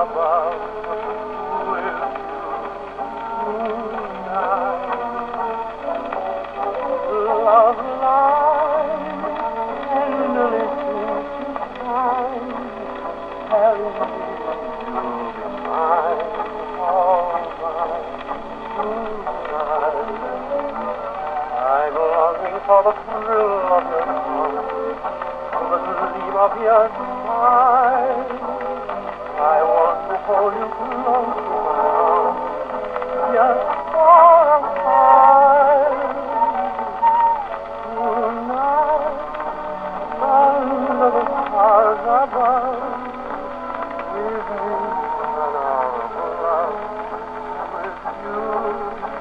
above with you tonight. Love lies tenderly seems to shine, telling me you'll be mine, all mine tonight. I'm longing for the thrill of your touch, the gleam of your smile. I want to hold you close to my arms, just for a while. Tonight, under the stars above, give me an hour of love with you.